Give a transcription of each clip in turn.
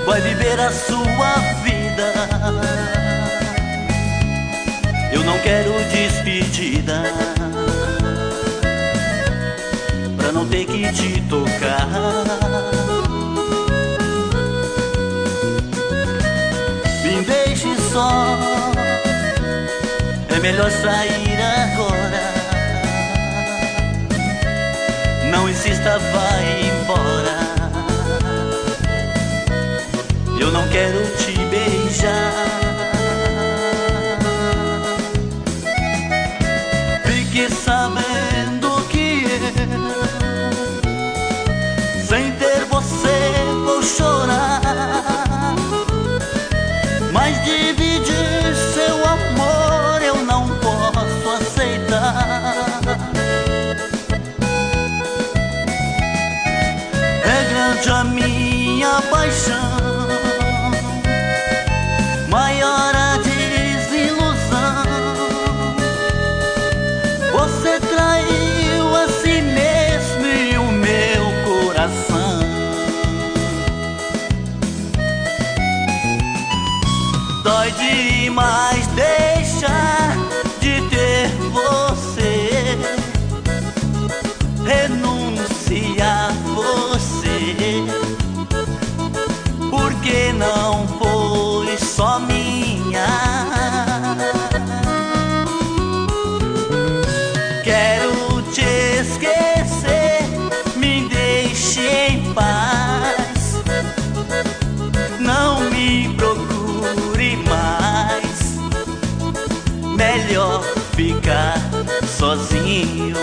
vai viver a sua vida. Eu não quero despedida, pra não ter que te tocar. Me deixe só, é melhor sair agora. Não insista, vai embora. Eu não quero te beijar. Fique sabendo que eu, sem ter você, vou chorar. Mas dividir seu amor eu não posso aceitar. É grande a minha paixão, maior a desilusão. Você traiu a si mesmo e o meu coração. Dói demais deixar de ter você, renunciar você, porque não foi só minha. Quero te esquecer, me deixe em paz. Não me procure mais, melhor ficar sozinho.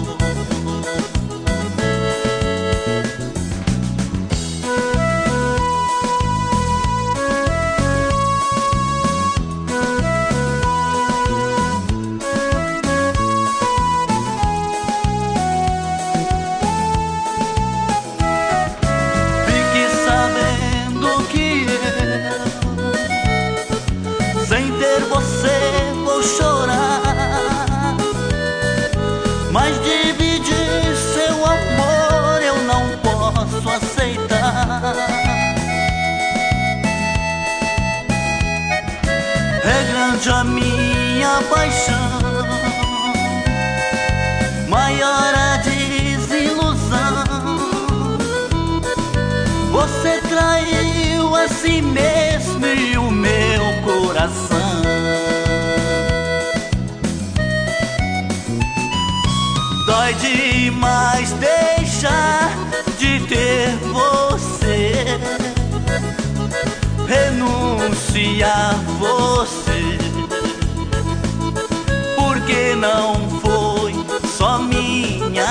Sem ter você vou chorar, mas dividir seu amor eu não posso aceitar. É grande a minha paixão, maior a desilusão. Você traiu a si mesmo e o meu coração. Dói demais deixar de ter você, renunciar você, porque não foi só minha.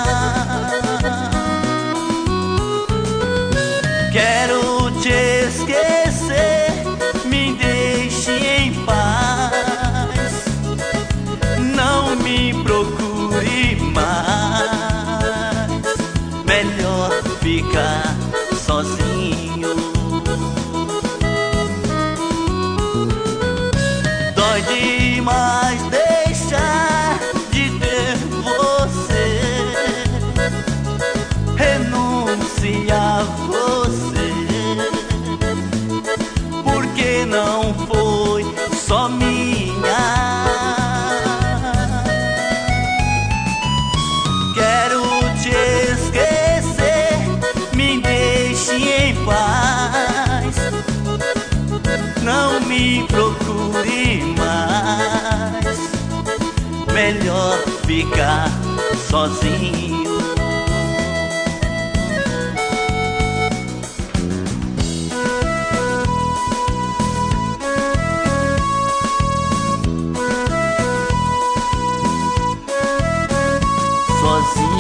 Quero te esquecer, me deixe em paz. Não me procure mais, melhor ficar sozinho. Dói demais deixar de ter você, renunciar você, porque não foi só minha. Quero te esquecer, me deixe em paz. Não me procure mais, melhor ficar sozinho. Sozinho.